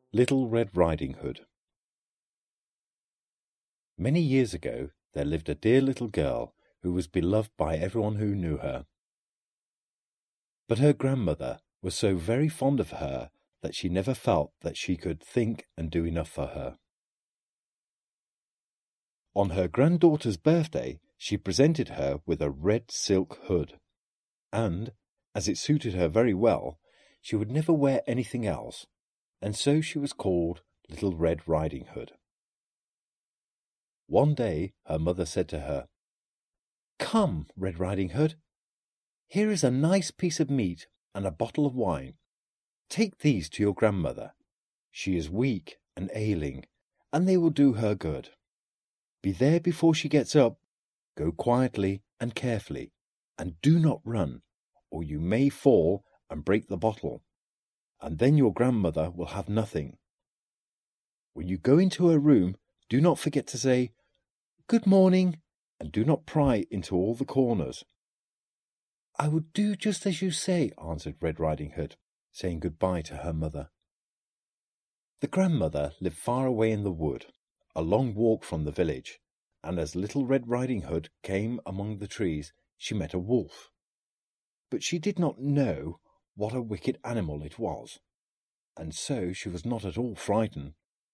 Little Red Riding Hood. Many years ago there lived a dear little girl who was beloved by everyone who knew her. But her grandmother was so very fond of her that she never felt that she could think and do enough for her. On her granddaughter's birthday, she presented her with a red silk hood, and, as it suited her very well, she would never wear anything else, and so she was called Little Red Riding Hood. One day her mother said to her, "Come, Red Riding Hood, here is a nice piece of meat and a bottle of wine. Take these to your grandmother. She is weak and ailing, and they will do her good. Be there before she gets up. Go quietly and carefully, and do not run, or you may fall and break the bottle, and then your grandmother will have nothing. When you go into her room, do not forget to say, 'Good morning,' and do not pry into all the corners." "I will do just as you say," answered Red Riding Hood, saying goodbye to her mother. The grandmother lived far away in the wood, a long walk from the village, and as Little Red Riding Hood came among the trees, she met a wolf. But she did not know what a wicked animal it was, and so she was not at all frightened.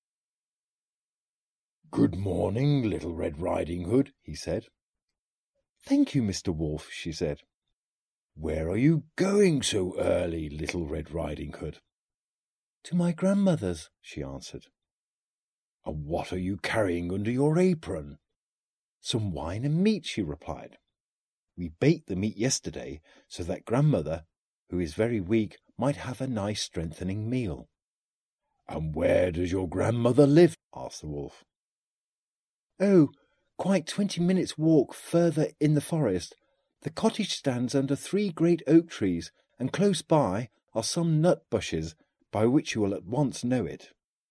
"Good morning, Little Red Riding Hood," he said. "Thank you, Mr. Wolf," she said. "Where are you going so early, Little Red Riding Hood?" "To my grandmother's," she answered. "And what are you carrying under your apron?" "Some wine and meat," she replied. "We baked the meat yesterday so that grandmother, who is very weak, might have a nice strengthening meal." "And where does your grandmother live?" asked the wolf. "Oh, quite 20 minutes' walk further in the forest. The cottage stands under 3 great oak trees, and close by are some nut bushes by which you will at once know it."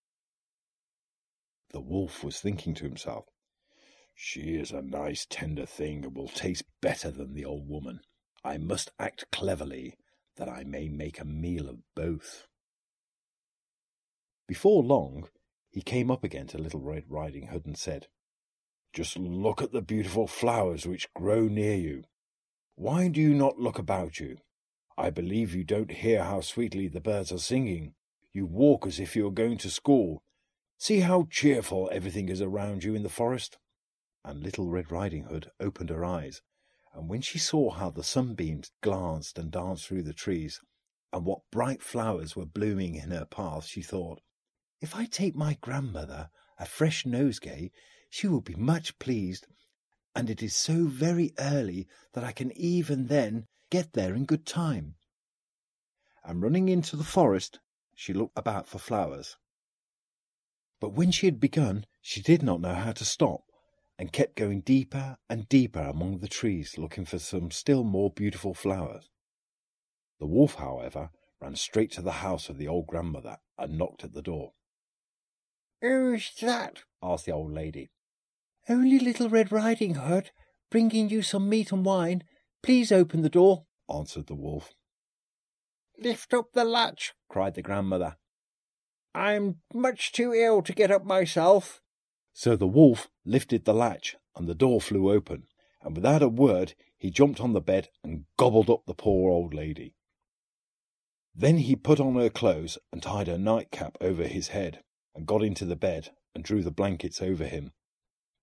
The wolf was thinking to himself, "She is a nice tender thing and will taste better than the old woman. I must act cleverly, that I may make a meal of both." Before long, he came up again to Little Red Riding Hood and said, "Just look at the beautiful flowers which grow near you. Why do you not look about you? I believe you don't hear how sweetly the birds are singing. You walk as if you were going to school. See how cheerful everything is around you in the forest." And Little Red Riding Hood opened her eyes, and when she saw how the sunbeams glanced and danced through the trees, and what bright flowers were blooming in her path, she thought, "If I take my grandmother a fresh nosegay, she will be much pleased, and it is so very early that I can even then get there in good time." And running into the forest, she looked about for flowers. But when she had begun, she did not know how to stop, and kept going deeper and deeper among the trees, looking for some still more beautiful flowers. The wolf, however, ran straight to the house of the old grandmother and knocked at the door. "Who's that?" asked the old lady. "Only Little Red Riding Hood, bringing you some meat and wine. Please open the door," answered the wolf. "Lift up the latch," cried the grandmother. "I'm much too ill to get up myself." So the wolf lifted the latch, and the door flew open, and without a word he jumped on the bed and gobbled up the poor old lady. Then he put on her clothes and tied her nightcap over his head, and got into the bed and drew the blankets over him.